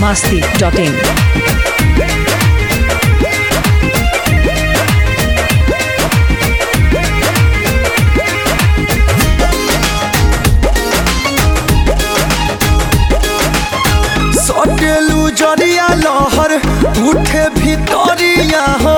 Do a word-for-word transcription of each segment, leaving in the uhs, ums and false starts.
masti dot in. सटेलू जरिया लहर उठे भितरिया हो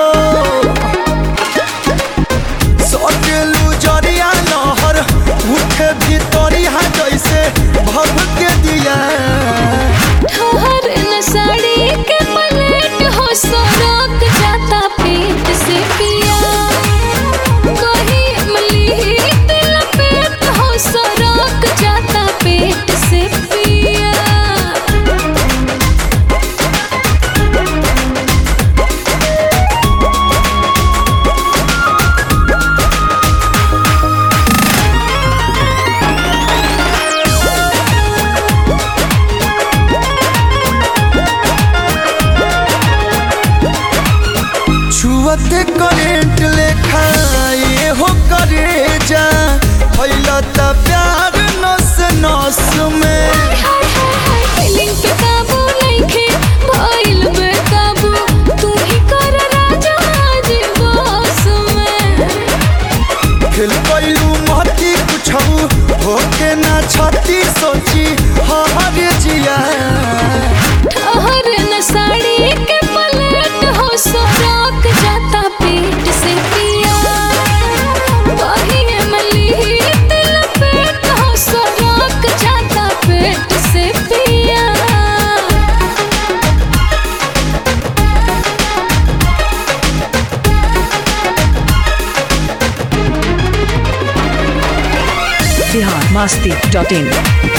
सटेलू जरिया लहर उठे भितरिया जैसे भभ के दिया ठहर न साड़ी के पलट हो सरक जाता पेट से पिया कहीं इमली तिल पेट हो सरक जाता पेट से पिया। छुअते करेंट लेखा ये हो करे जा भइला त प्यार नस नस में फीलिंग पे काबू नइखे भइल बेकाबू तू ही कर राजा आज बस में खेल कैलू महती कुछऊ होके ना छती सोची हरे जिया ठहर न साड़ी के पलट हो सरक जाता पेट से पिया वही इमली तिल पेट हो सरक जाता पेट से पिया। Bihar masti dot in.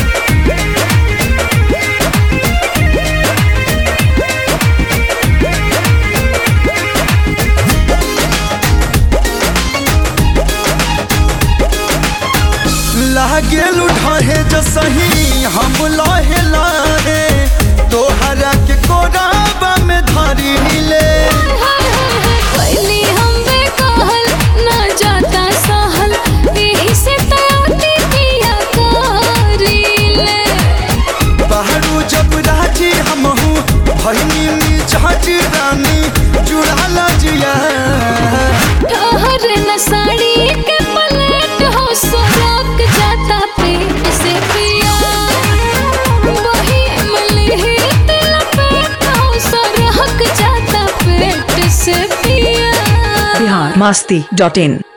लागेलू ढहे जो सही हम लहे लहे तोहरा के कोराबा में धरी ले पहली हम बेकहल ना जाता सहल यही से तयाती किया करीले बाहरू जब राजी हम हूँ भैनी में चाची रानी जुड़ाला जिया ठहर न साड़ी के पलट हो सरक जाता पेट से पिया वही इमली तिल पेट हो सरक जाता पेट से पिया। Bihar masti dot in.